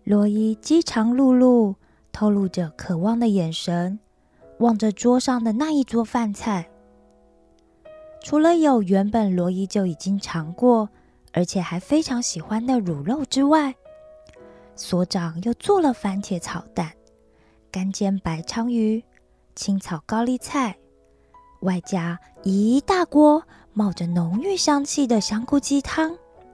罗伊饥肠辘辘，透露着渴望的眼神，望着桌上的那一桌饭菜。除了有原本罗伊就已经尝过，而且还非常喜欢的乳肉之外，所长又做了番茄炒蛋、干煎白鲳鱼、清炒高丽菜，外加一大锅冒着浓郁香气的香菇鸡汤。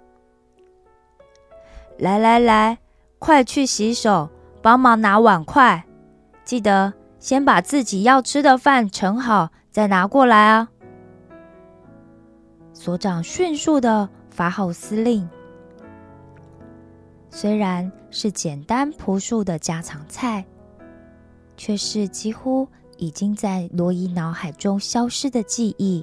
来来来，快去洗手，帮忙拿碗筷，记得先把自己要吃的饭盛好，再拿过来啊！所长迅速地发号施令。虽然是简单朴素的家常菜，却是几乎已经在罗伊脑海中消失的记忆。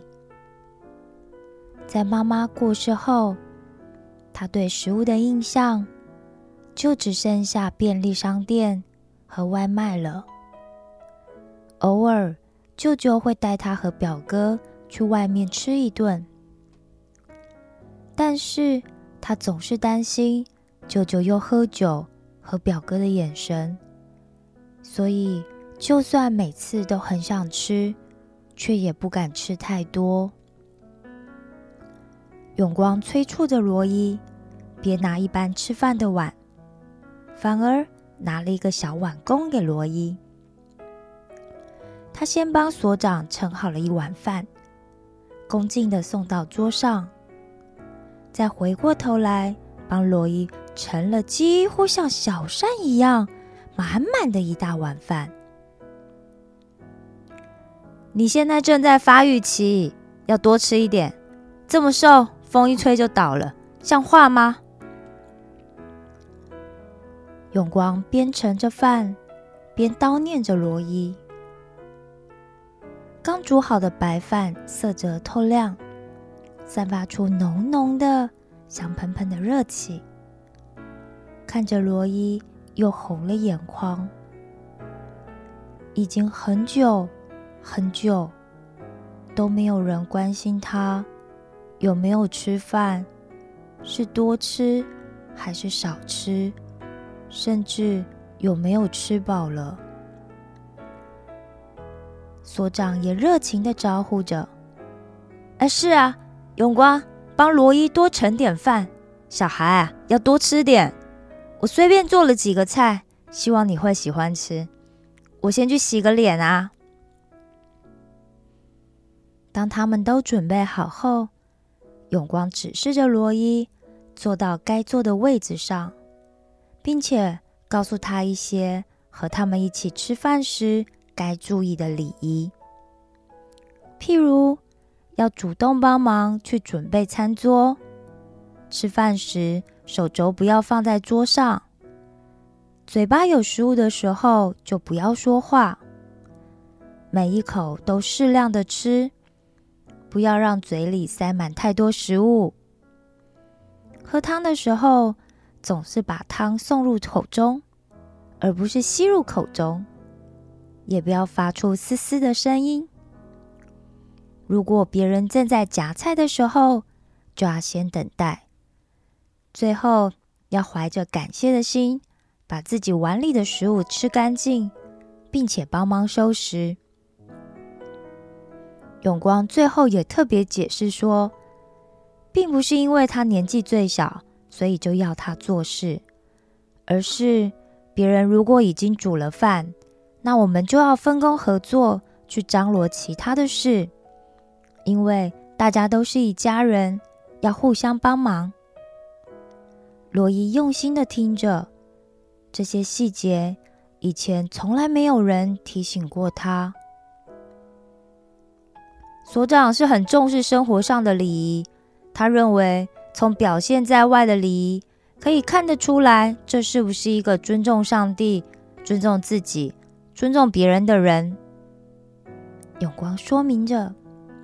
在妈妈过世后，他对食物的印象就只剩下便利商店和外卖了。偶尔，舅舅会带他和表哥去外面吃一顿，但是他总是担心舅舅又喝酒和表哥的眼神，所以就算每次都很想吃，却也不敢吃太多。永光催促着罗伊别拿一般吃饭的碗，反而拿了一个小碗供给罗伊。他先帮所长盛好了一碗饭，恭敬地送到桌上，再回过头来帮罗伊盛了几乎像小山一样满满的一大碗饭。你现在正在发育期，要多吃一点，这么瘦，风一吹就倒了，像话吗？永光边盛着饭，边叨念着罗伊。刚煮好的白饭色泽透亮，散发出浓浓的香喷喷的热气。看着罗伊又红了眼眶。已经很久很久都没有人关心他有没有吃饭，是多吃还是少吃，甚至有没有吃饱了。所长也热情地招呼着：是啊，永光，帮罗伊多盛点饭，小孩啊，要多吃点。我随便做了几个菜，希望你会喜欢吃。我先去洗个脸啊。当他们都准备好后，永光指示着罗伊坐到该坐的位置上，并且告诉他一些和他们一起吃饭时该注意的礼仪，譬如要主动帮忙去准备餐桌，吃饭时手肘不要放在桌上，嘴巴有食物的时候就不要说话，每一口都适量的吃，不要让嘴里塞满太多食物。喝汤的时候总是把汤送入口中，而不是吸入口中，也不要发出嘶嘶的声音。如果别人正在夹菜的时候，就要先等待。最后要怀着感谢的心，把自己碗里的食物吃干净，并且帮忙收拾。永光最后也特别解释说，并不是因为他年纪最小，所以就要他做事，而是别人如果已经煮了饭，那我们就要分工合作，去张罗其他的事，因为大家都是一家人，要互相帮忙。罗伊用心地听着，这些细节以前从来没有人提醒过他。所长是很重视生活上的礼仪，他认为从表现在外的礼仪可以看得出来，这是不是一个尊重上帝、尊重自己、尊重别人的人。永光说明着。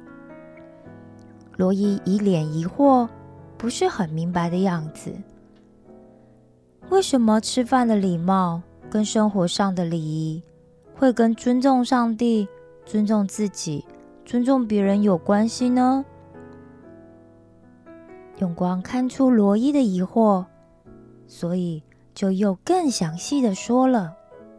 罗伊一脸疑惑，不是很明白的样子。为什么吃饭的礼貌跟生活上的礼仪会跟尊重上帝、尊重自己、尊重别人有关系呢？永光看出罗伊的疑惑，所以就又更详细的说了，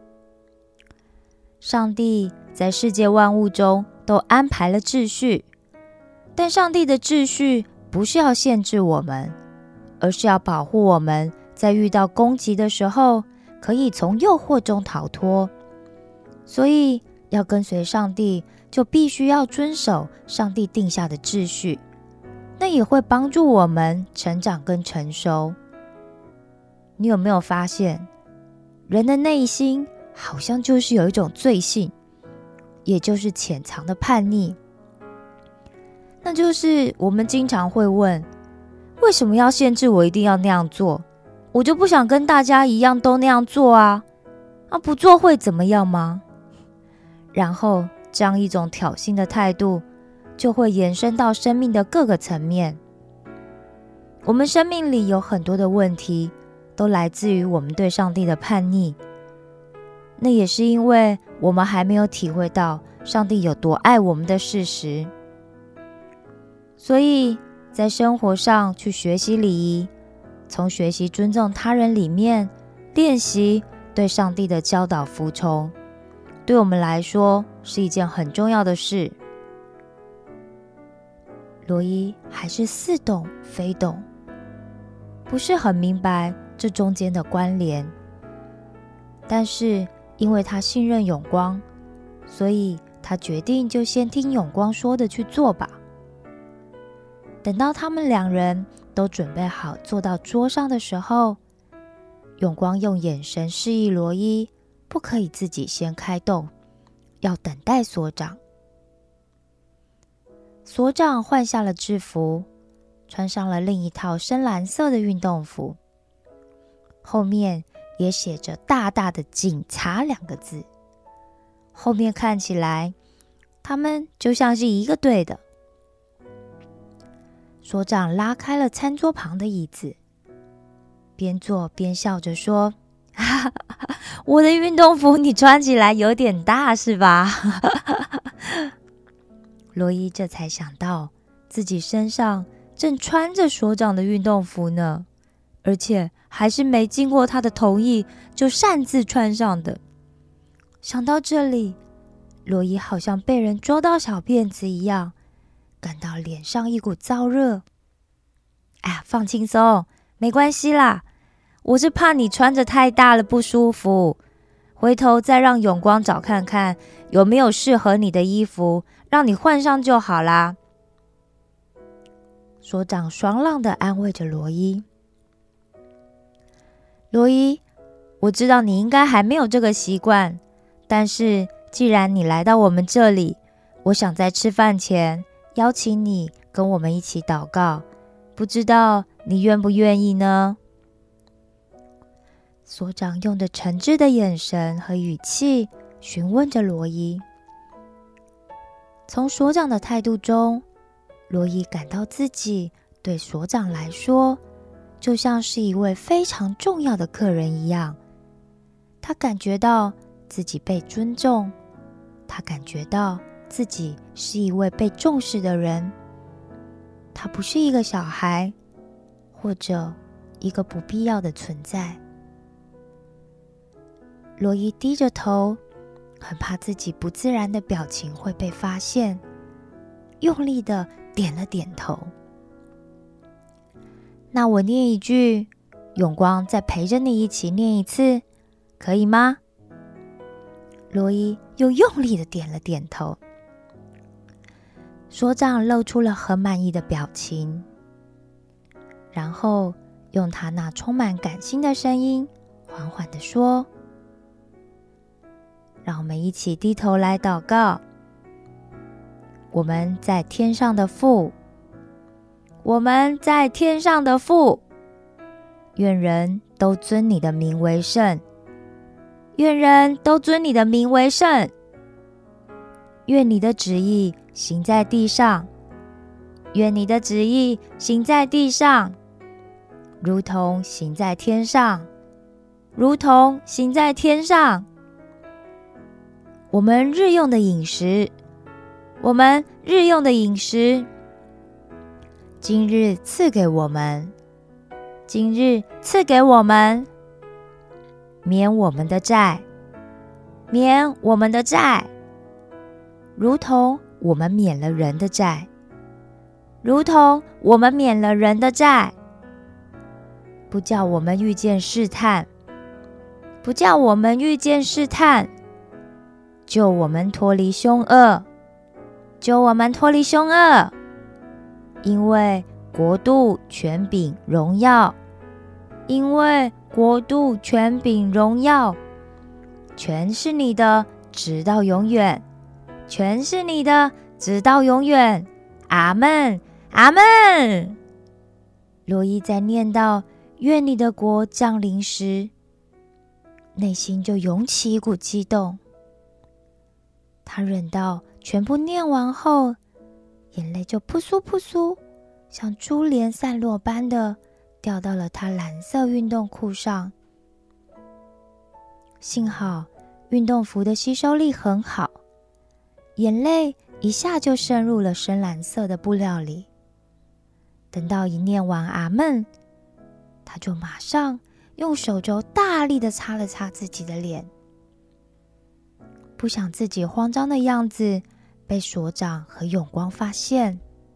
上帝在世界万物中都安排了秩序，但上帝的秩序不是要限制我们，而是要保护我们在遇到攻击的时候可以从诱惑中逃脱。所以要跟随上帝，就必须要遵守上帝定下的秩序，那也会帮助我们成长跟成熟。你有没有发现，人的内心好像就是有一种罪性，也就是潜藏的叛逆。那就是我们经常会问，为什么要限制我一定要那样做？我就不想跟大家一样都那样做啊！不做会怎么样吗？然后这样一种挑衅的态度，就会延伸到生命的各个层面。我们生命里有很多的问题，都来自于我们对上帝的叛逆。那也是因为我们还没有体会到上帝有多爱我们的事实。所以在生活上去学习礼仪，从学习尊重他人里面，练习对上帝的教导服从，对我们来说是一件很重要的事。罗伊还是似懂非懂，不是很明白这中间的关联，但是因为他信任永光，所以他决定就先听永光说的去做吧。等到他们两人都准备好坐到桌上的时候，永光用眼神示意罗伊不可以自己先开动，要等待所长。所长换下了制服，穿上了另一套深蓝色的运动服，后面也写着大大的警察2个字，后面看起来他们就像是一个队的。所长拉开了餐桌旁的椅子，边坐边笑着说，我的运动服你穿起来有点大是吧？罗伊这才想到自己身上正穿着所长的运动服呢，而且还是没经过他的同意就擅自穿上的。想到这里，罗伊好像被人捉到小辫子一样，感到脸上一股燥热。放轻松，没关系啦，我是怕你穿着太大了不舒服，回头再让永光找看看有没有适合你的衣服，让你换上就好啦。所长爽朗地安慰着罗伊。罗伊，我知道你应该还没有这个习惯，但是既然你来到我们这里，我想在吃饭前邀请你跟我们一起祷告，不知道你愿不愿意呢？所长用着诚挚的眼神和语气询问着罗伊。从所长的态度中，罗伊感到自己对所长来说就像是一位非常重要的客人一样。他感觉到自己被尊重，他感觉到自己是一位被重视的人。他不是一个小孩，或者一个不必要的存在。罗伊低着头，很怕自己不自然的表情会被发现，用力的点了点头。那我念一句，永光再陪着你一起念一次，可以吗？罗伊又用力的点了点头。所长露出了很满意的表情，然后用他那充满感性的声音缓缓地说，让我们一起低头来祷告。我们在天上的父，我们在天上的父，愿人都尊你的名为圣，愿人都尊你的名为圣，愿你的旨意行在地上，愿你的旨意行在地上，如同行在天上，如同行在天上。我们日用的饮食，我们日用的饮食，今日赐给我们，今日赐给我们， 免我们的债，免我们的债，如同我们免了人的债，如同我们免了人的债。不叫我们遇见试探，不叫我们遇见试探，救我们脱离凶恶，救我们脱离凶恶。因为国度、权柄、荣耀，因为国度、权柄、荣耀，全是你的，直到永远，全是你的，直到永远。阿们，阿们。罗伊在念到愿你的国降临时，内心就涌起一股激动。他忍到全部念完后，眼泪就扑簌扑簌，像珠帘散落般的掉到了他蓝色运动裤上。幸好运动服的吸收力很好，眼泪一下就渗入了深蓝色的布料里。等到一念完阿们，他就马上用手肘大力地擦了擦自己的脸，不想自己慌张的样子被所长和永光发现。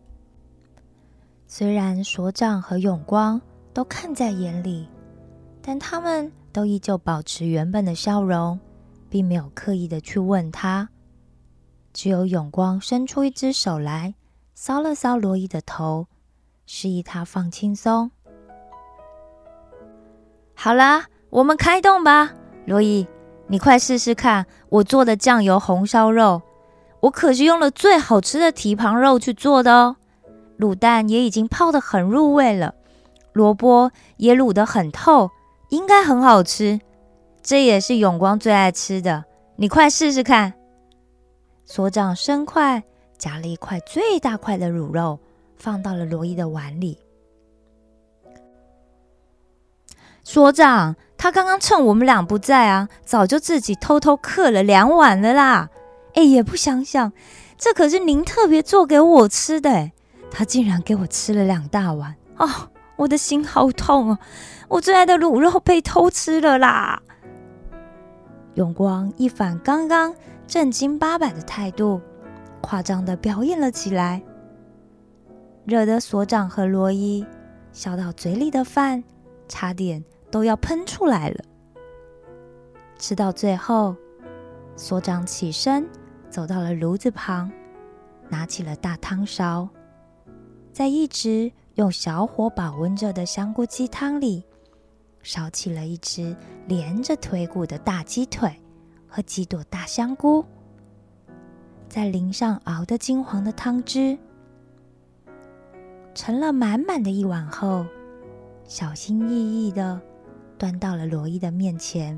虽然所长和永光都看在眼里，但他们都依旧保持原本的笑容，并没有刻意的去问他。只有永光伸出一只手来，搔了搔罗伊的头，示意他放轻松。好啦，我们开动吧。罗伊，你快试试看我做的酱油红烧肉，我可是用了最好吃的蹄膀肉去做的哦。卤蛋也已经泡得很入味了，萝卜也卤得很透，应该很好吃。这也是永光最爱吃的，你快试试看。所长生快夹了一块最大块的卤肉，放到了罗伊的碗里。所长，他刚刚趁我们俩不在啊，早就自己偷偷嗑了2碗了啦。也不想想，这可是您特别做给我吃的。他竟然给我吃了2大碗哦，我的心好痛哦，我最爱的卤肉被偷吃了啦。永光一反刚刚正经八百的态度，夸张地表演了起来，惹得所长和罗伊笑到嘴里的饭差点都要喷出来了。吃到最后，所长起身走到了炉子旁，拿起了大汤勺，在一直用小火保温着的香菇鸡汤里烧起了一只连着腿骨的大鸡腿和几朵大香菇，再淋上熬得金黄的汤汁，盛了满满的一碗后，小心翼翼地端到了罗伊的面前。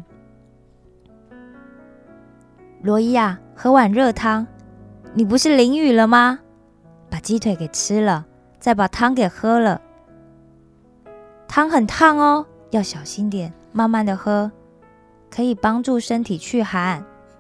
罗伊啊，喝碗热汤，你不是淋雨了吗？把鸡腿给吃了，再把汤给喝了。汤很烫哦，要小心点，慢慢的喝，可以帮助身体去寒。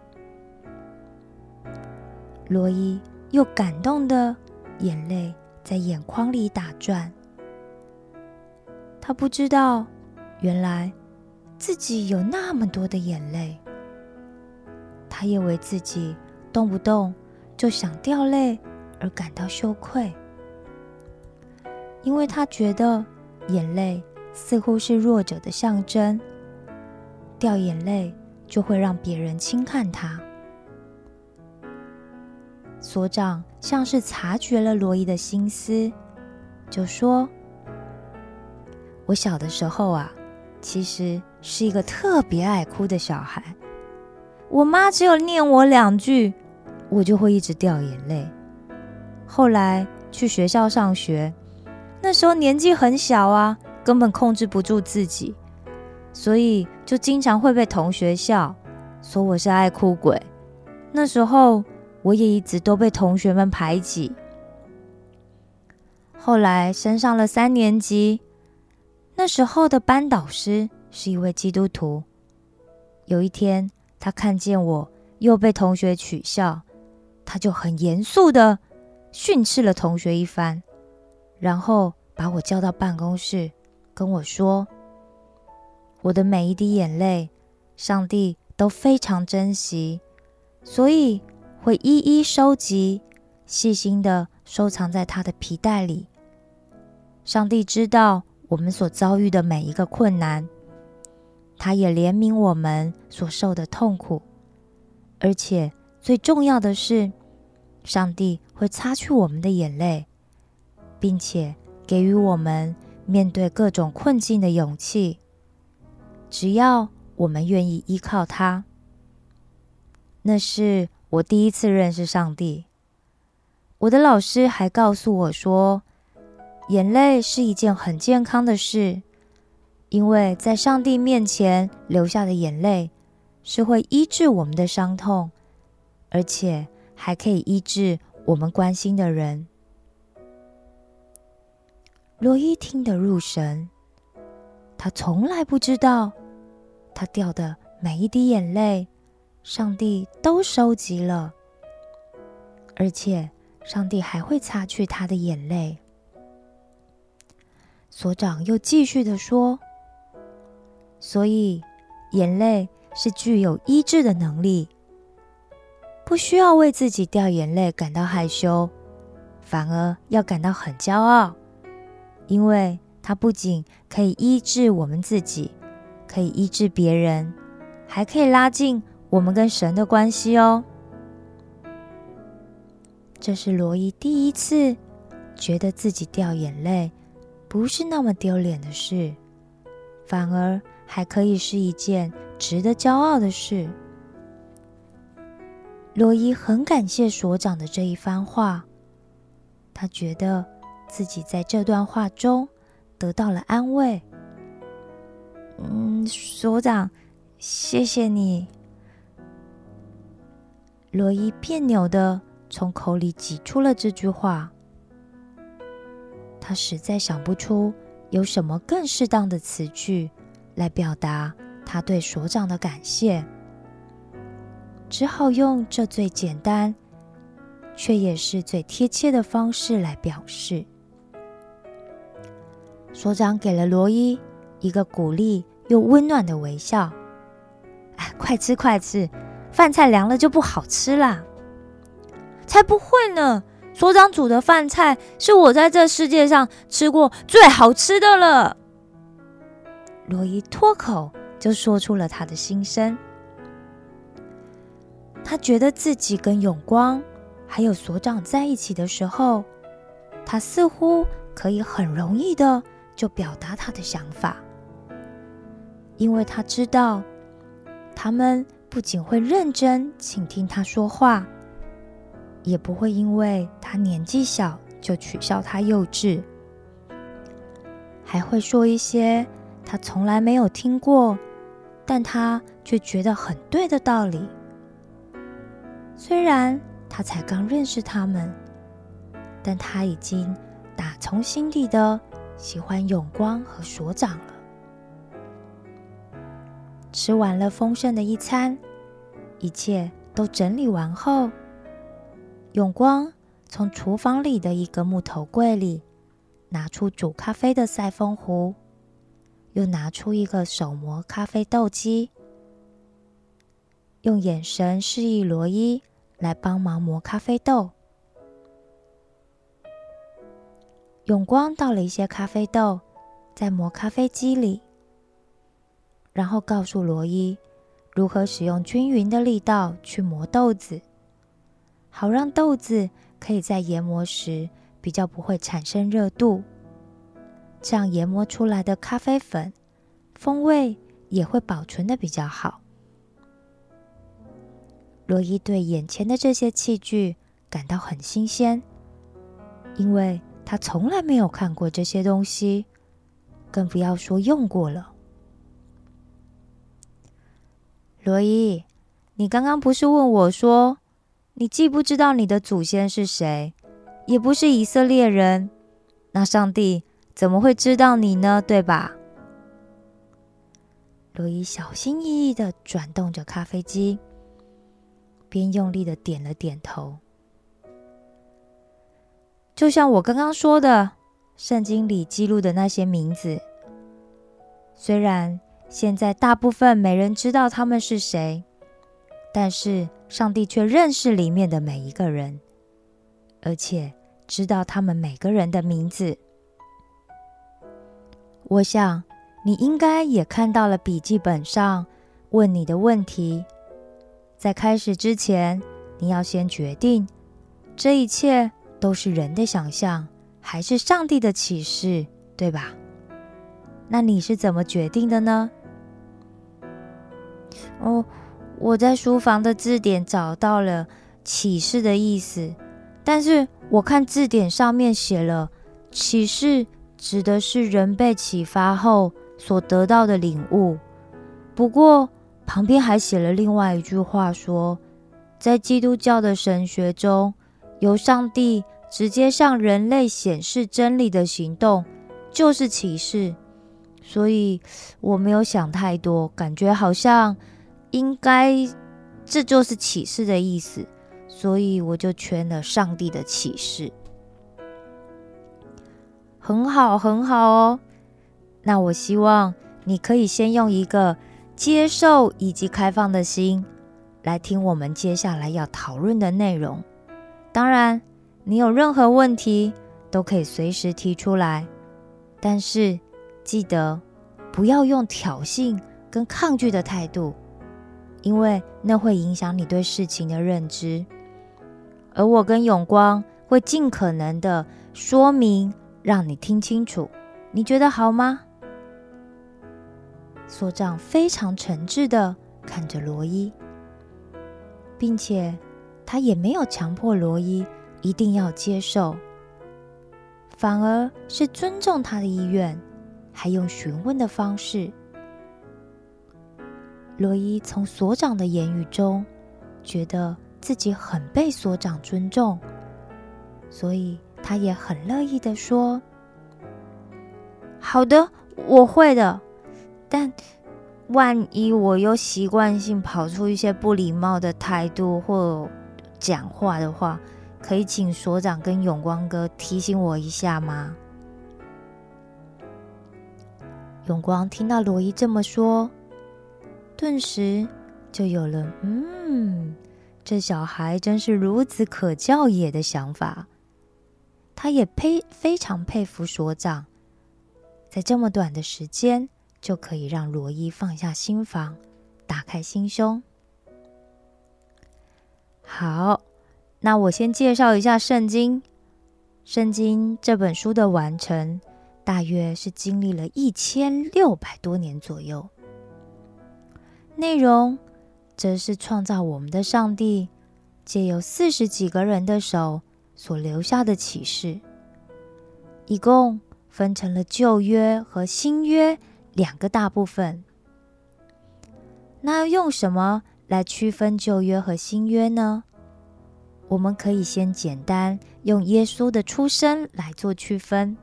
罗伊又感动的眼泪在眼眶里打转。他不知道，原来自己有那么多的眼泪。他也为自己动不动就想掉泪而感到羞愧，因为他觉得眼泪似乎是弱者的象征，掉眼泪就会让别人轻看他。所长像是察觉了罗伊的心思，就说：我小的时候啊，其实是一个特别爱哭的小孩，我妈只有念我2句，我就会一直掉眼泪。后来去学校上学，那时候年纪很小啊，根本控制不住自己，所以就经常会被同学笑，说我是爱哭鬼。那时候我也一直都被同学们排挤。后来升上了3年级，那时候的班导师是一位基督徒。有一天，他看见我又被同学取笑，他就很严肃地训斥了同学一番，然后把我叫到办公室，跟我说：我的每一滴眼泪上帝都非常珍惜，所以会一一收集，细心的收藏在他的皮带里。上帝知道我们所遭遇的每一个困难，他也怜悯我们所受的痛苦，而且最重要的是，上帝会擦去我们的眼泪，并且给予我们面对各种困境的勇气，只要我们愿意依靠他。那是我第一次认识上帝。我的老师还告诉我说，眼泪是一件很健康的事，因为在上帝面前流下的眼泪是会医治我们的伤痛，而且还可以医治我们关心的人。罗伊听得入神，他从来不知道，他掉的每一滴眼泪，上帝都收集了，而且上帝还会擦去他的眼泪。所长又继续地说，所以眼泪是具有医治的能力，不需要为自己掉眼泪感到害羞，反而要感到很骄傲，因为它不仅可以医治我们自己，可以医治别人，还可以拉近我们跟神的关系哦。这是罗伊第一次觉得自己掉眼泪不是那么丢脸的事，反而还可以是一件值得骄傲的事。罗伊很感谢所长的这一番话，他觉得自己在这段话中得到了安慰。所长，谢谢你。罗伊别扭地从口里挤出了这句话。他实在想不出有什么更适当的词句来表达他对所长的感谢，只好用这最简单却也是最贴切的方式来表示。所长给了罗伊一个鼓励又温暖的微笑。快吃快吃，饭菜凉了就不好吃啦。才不会呢，所长煮的饭菜是我在这世界上吃过最好吃的了。罗伊脱口就说出了他的心声。他觉得自己跟永光还有所长在一起的时候，他似乎可以很容易的就表达他的想法，因为他知道他们不仅会认真倾听他说话，也不会因为他年纪小就取笑他幼稚，还会说一些他从来没有听过，但他却觉得很对的道理。虽然他才刚认识他们，但他已经打从心底的喜欢永光和所长了。吃完了丰盛的一餐，一切都整理完后，永光从厨房里的一个木头柜里拿出煮咖啡的塞风壶，又拿出一个手磨咖啡豆机，用眼神示意罗伊来帮忙磨咖啡豆。永光倒了一些咖啡豆在磨咖啡机里，然后告诉罗伊如何使用均匀的力道去磨豆子，好让豆子可以在研磨时比较不会产生热度，这样研磨出来的咖啡粉风味也会保存得比较好。罗伊对眼前的这些器具感到很新鲜，因为他从来没有看过这些东西，更不要说用过了。罗伊，你刚刚不是问我说，你既不知道你的祖先是谁，也不是以色列人，那上帝怎么会知道你呢？对吧？罗伊小心翼翼地转动着咖啡机，边用力地点了点头。就像我刚刚说的，圣经里记录的那些名字，虽然现在大部分没人知道他们是谁，但是上帝却认识里面的每一个人，而且知道他们每个人的名字。我想你应该也看到了笔记本上问你的问题。在开始之前，你要先决定这一切都是人的想象还是上帝的启示，对吧？那你是怎么决定的呢？我在书房的字典找到了启示的意思，但是我看字典上面写了启示指的是人被启发后所得到的领悟。不过旁边还写了另外一句话说，在基督教的神学中，由上帝直接向人类显示真理的行动就是启示。所以我没有想太多，感觉好像应该这就是启示的意思，所以我就圈了上帝的启示。很好很好哦，那我希望你可以先用一个接受以及开放的心来听我们接下来要讨论的内容。当然你有任何问题都可以随时提出来，但是记得不要用挑衅跟抗拒的态度，因为那会影响你对事情的认知。而我跟永光会尽可能的说明，让你听清楚。你觉得好吗？所长非常诚挚地看着罗伊，并且他也没有强迫罗伊一定要接受，反而是尊重他的意愿，还用询问的方式。罗伊从所长的言语中觉得自己很被所长尊重，所以他也很乐意地说，好的，我会的，但万一我又习惯性跑出一些不礼貌的态度或讲话的话，可以请所长跟永光哥提醒我一下吗？永光听到罗伊这么说，顿时就有了这小孩真是如此可教也的想法。他也非常佩服所长，在这么短的时间就可以让罗伊放下心防，打开心胸。好，那我先介绍一下圣经。圣经这本书的完成大约是经历了1600多年左右，内容则是创造我们的上帝借由40几个人的手所留下的启示，一共分成了旧约和新约2个大部分。那要用什么来区分旧约和新约呢？我们可以先简单用耶稣的出生来做区分。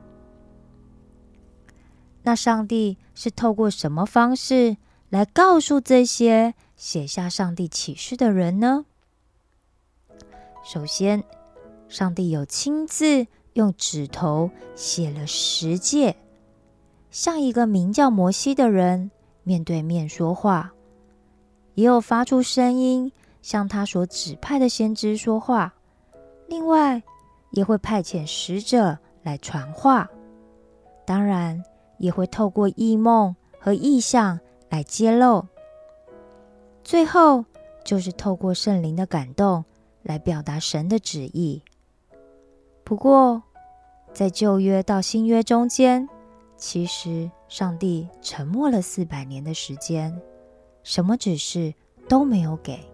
那上帝是透过什么方式来告诉这些写下上帝启示的人呢？首先，上帝有亲自用指头写了10诫，向一个名叫摩西的人面对面说话，也有发出声音向他所指派的先知说话，另外也会派遣使者来传话，当然也会透过异梦和异象来揭露，最后就是透过圣灵的感动来表达神的旨意。不过在旧约到新约中间，其实上帝沉默了400年的时间，什么指示都没有给。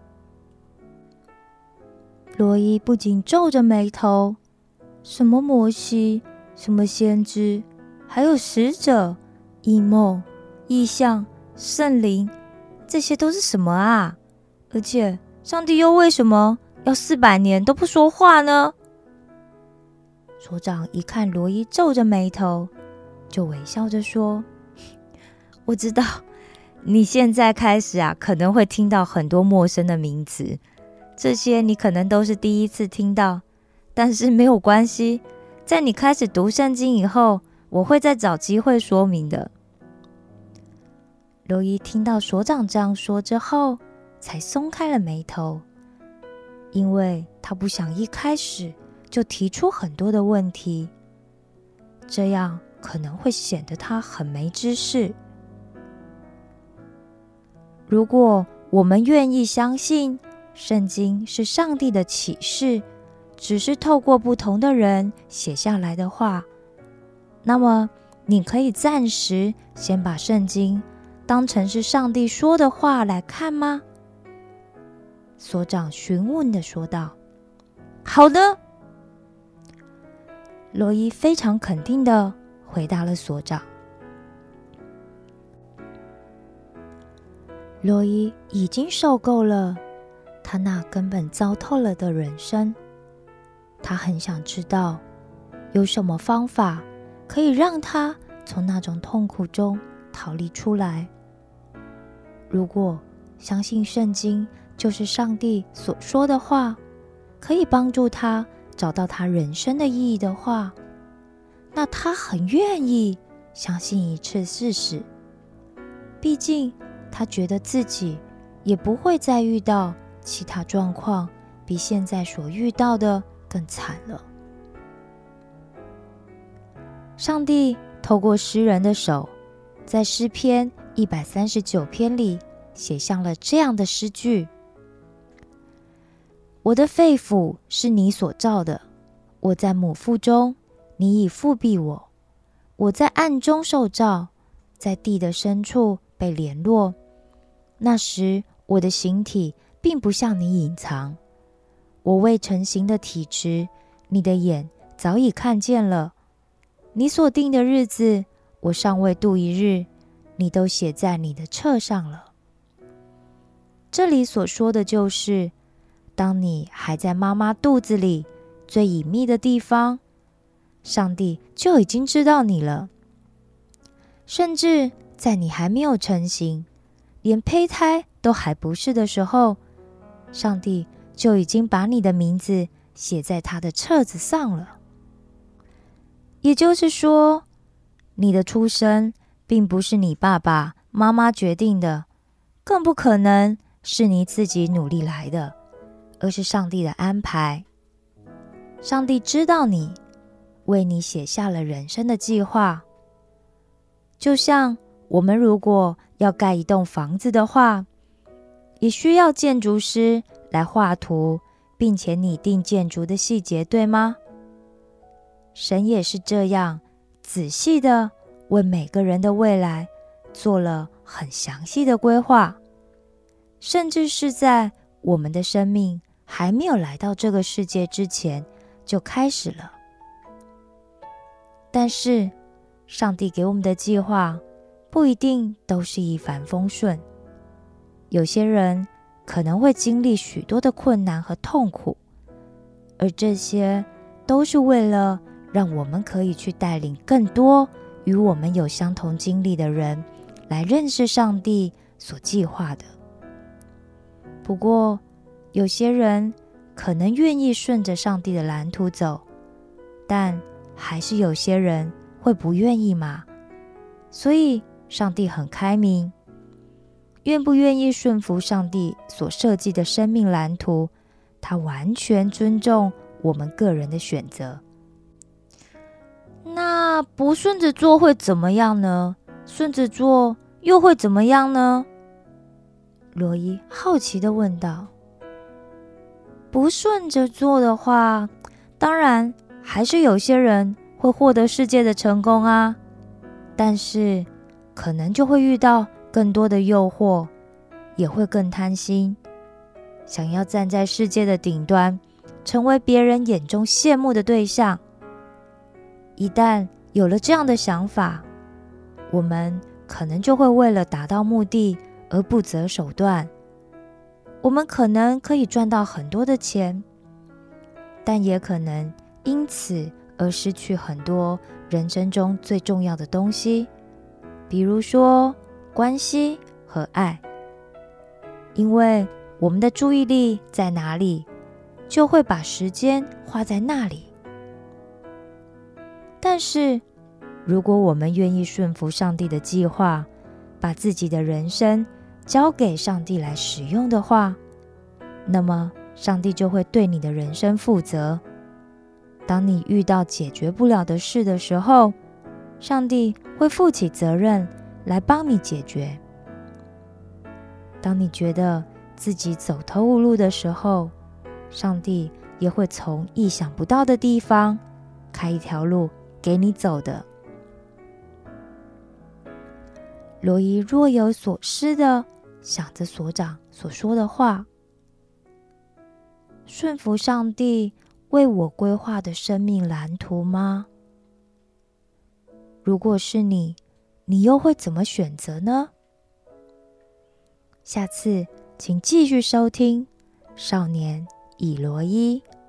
罗伊不仅皱着眉头，什么摩西，什么先知，还有使者、异梦、异象、圣灵，这些都是什么啊？而且上帝又为什么要400年都不说话呢？所长一看罗伊皱着眉头，就微笑着说，我知道你现在开始可能会听到很多陌生的名词，这些你可能都是第一次听到，但是没有关系，在你开始读圣经以后，我会再找机会说明的。 罗伊听到所长这样说之后，才松开了眉头，因为他不想一开始就提出很多的问题，这样可能会显得他很没知识。如果我们愿意相信圣经是上帝的启示，只是透过不同的人写下来的话，那么你可以暂时先把圣经当成是上帝说的话来看吗？所长询问地说道。好的，罗伊非常肯定地回答了所长。罗伊已经受够了他那根本糟透了的人生，他很想知道有什么方法可以让他从那种痛苦中逃离出来。如果相信圣经就是上帝所说的话，可以帮助他找到他人生的意义的话，那他很愿意相信一次试试。毕竟他觉得自己也不会再遇到其他状况比现在所遇到的更惨了。上帝透过诗人的手，在诗篇139篇里写下了这样的诗句：我的肺腑是你所造的，我在母腹中，你已复庇我。我在暗中受造，在地的深处被联络。那时我的形体并不向你隐藏，我未成形的体质，你的眼早已看见了。你所定的日子，我尚未度一日，你都写在你的册上了。这里所说的就是，当你还在妈妈肚子里最隐秘的地方，上帝就已经知道你了。甚至在你还没有成形，连胚胎都还不是的时候，上帝就已经把你的名字写在他的册子上了。也就是说，你的出生并不是你爸爸妈妈决定的，更不可能是你自己努力来的，而是上帝的安排。上帝知道你，为你写下了人生的计划。就像我们如果要盖一栋房子的话，也需要建筑师来画图，并且拟定建筑的细节，对吗？神也是这样仔细的为每个人的未来做了很详细的规划，甚至是在我们的生命还没有来到这个世界之前就开始了。但是上帝给我们的计划不一定都是一帆风顺，有些人可能会经历许多的困难和痛苦，而这些都是为了让我们可以去带领更多与我们有相同经历的人来认识上帝所计划的。不过有些人可能愿意顺着上帝的蓝图走，但还是有些人会不愿意嘛。所以上帝很开明，愿不愿意顺服上帝所设计的生命蓝图，他完全尊重我们个人的选择。那不顺着做会怎么样呢？顺着做又会怎么样呢？罗伊好奇地问道。不顺着做的话，当然还是有些人会获得世界的成功啊，但是可能就会遇到更多的诱惑，也会更贪心，想要站在世界的顶端，成为别人眼中羡慕的对象。一旦有了这样的想法，我们可能就会为了达到目的而不择手段。我们可能可以赚到很多的钱，但也可能因此而失去很多人生中最重要的东西，比如说关系和爱。因为我们的注意力在哪里，就会把时间花在那里。但是如果我们愿意顺服上帝的计划， 把自己的人生交给上帝来使用的话，那么上帝就会对你的人生负责。当你遇到解决不了的事的时候，上帝会负起责任来帮你解决。当你觉得自己走投无路的时候，上帝也会从意想不到的地方开一条路给你走的。罗伊若有所思地想着所长所说的话，顺服上帝为我规划的生命蓝图吗？如果是你，你又会怎么选择呢？下次请继续收听《少年以罗伊》。